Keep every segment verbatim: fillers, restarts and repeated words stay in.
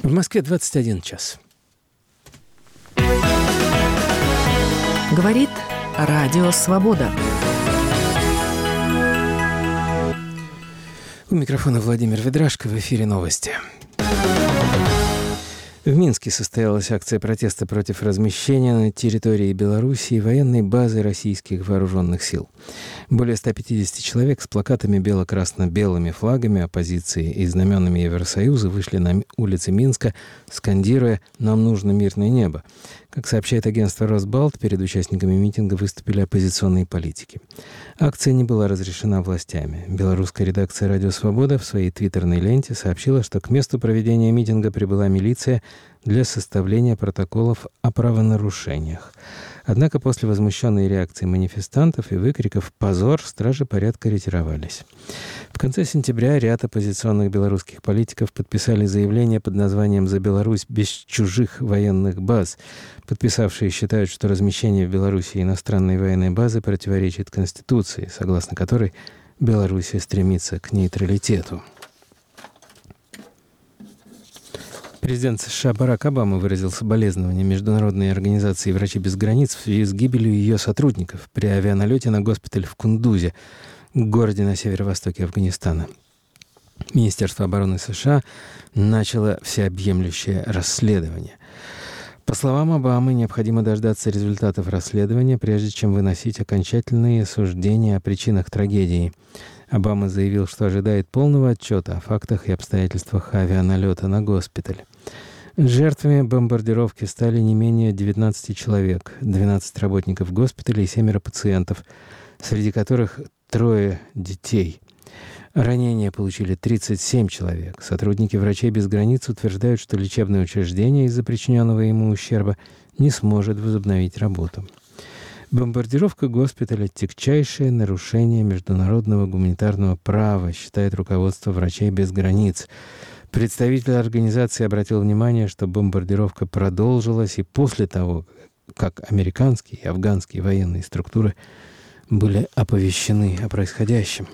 В Москве двадцать один час. Говорит Радио Свобода. У микрофона Владимир Ведрашко, в эфире новости. В Минске состоялась акция протеста против размещения на территории Белоруссии военной базы российских вооруженных сил. Более ста пятидесяти человек с плакатами бело-красно-белыми флагами оппозиции и знаменами Евросоюза вышли на улицы Минска, скандируя «Нам нужно мирное небо». Как сообщает агентство «Росбалт», перед участниками митинга выступили оппозиционные политики. Акция не была разрешена властями. Белорусская редакция «Радио Свобода» в своей твиттерной ленте сообщила, что к месту проведения митинга прибыла милиция для составления протоколов о правонарушениях. Однако после возмущенной реакции манифестантов и выкриков «Позор!» стражи порядка ретировались. В конце сентября ряд оппозиционных белорусских политиков подписали заявление под названием «За Беларусь без чужих военных баз». Подписавшие считают, что размещение в Беларуси иностранной военной базы противоречит Конституции, согласно которой Белоруссия стремится к нейтралитету. Президент США Барак Обама выразил соболезнования международной организации «Врачи без границ» в связи с гибелью ее сотрудников при авианалете на госпиталь в Кундузе, городе на северо-востоке Афганистана. Министерство обороны США начало всеобъемлющее расследование. По словам Обамы, необходимо дождаться результатов расследования, прежде чем выносить окончательные суждения о причинах трагедии. Обама заявил, что ожидает полного отчета о фактах и обстоятельствах авианалета на госпиталь. Жертвами бомбардировки стали не менее девятнадцати человек, двенадцать работников госпиталя и семеро пациентов, среди которых трое детей. Ранения получили тридцать семь человек. Сотрудники «Врачей без границ» утверждают, что лечебное учреждение из-за причиненного ему ущерба не сможет возобновить работу. Бомбардировка госпиталя – тягчайшее нарушение международного гуманитарного права, считает руководство «Врачей без границ». Представитель организации обратил внимание, что бомбардировка продолжилась и после того, как американские и афганские военные структуры были оповещены о происходящем.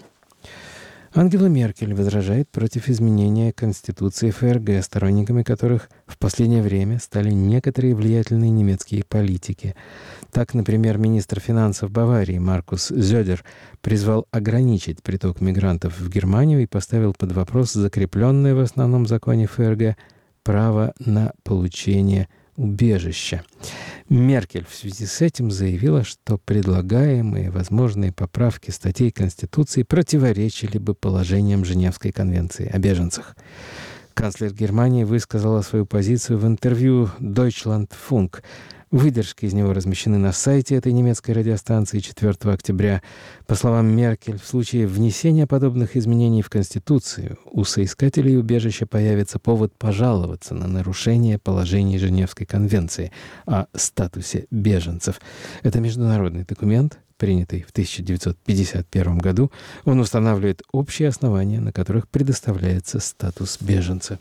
Ангела Меркель возражает против изменения Конституции ФРГ, сторонниками которых в последнее время стали некоторые влиятельные немецкие политики. Так, например, министр финансов Баварии Маркус Зёдер призвал ограничить приток мигрантов в Германию и поставил под вопрос закрепленное в основном законе ФРГ право на получение убежища. Меркель в связи с этим заявила, что предлагаемые возможные поправки статей Конституции противоречили бы положениям Женевской конвенции о беженцах. Канцлер Германии высказала свою позицию в интервью Deutschlandfunk. Выдержки из него размещены на сайте этой немецкой радиостанции четвёртого октября. По словам Меркель, в случае внесения подобных изменений в Конституцию у соискателей убежища появится повод пожаловаться на нарушение положений Женевской конвенции о статусе беженцев. Это международный документ, принятый в тысяча девятьсот пятьдесят первом году. Он устанавливает общие основания, на которых предоставляется статус беженца.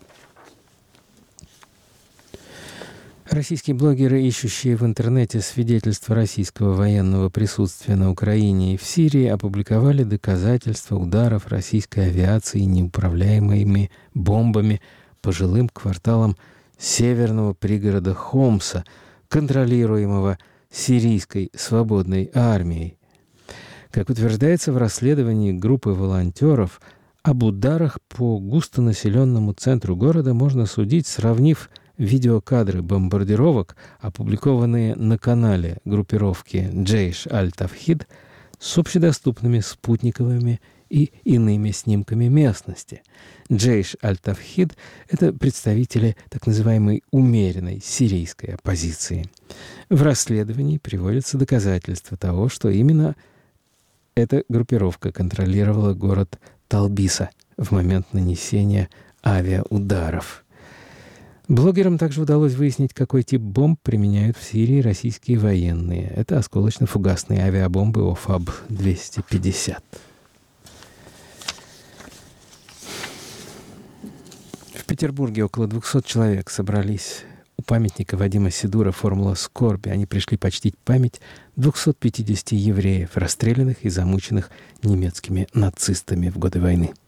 Российские блогеры, ищущие в интернете свидетельства российского военного присутствия на Украине и в Сирии, опубликовали доказательства ударов российской авиации неуправляемыми бомбами по жилым кварталам северного пригорода Хомса, контролируемого сирийской свободной армией. Как утверждается в расследовании группы волонтеров, об ударах по густонаселенному центру города можно судить, сравнив видеокадры бомбардировок, опубликованные на канале группировки Джейш Аль-Тавхид, с общедоступными спутниковыми и иными снимками местности. Джейш Аль-Тавхид — это представители так называемой умеренной сирийской оппозиции. В расследовании приводятся доказательства того, что именно эта группировка контролировала город Талбиса в момент нанесения авиаударов. Блогерам также удалось выяснить, какой тип бомб применяют в Сирии российские военные. Это осколочно-фугасные авиабомбы О Ф А Б двести пятьдесят. В Петербурге около двухсот человек собрались у памятника Вадима Сидура «Формула скорби». Они пришли почтить память двухсот пятидесяти евреев, расстрелянных и замученных немецкими нацистами в годы войны.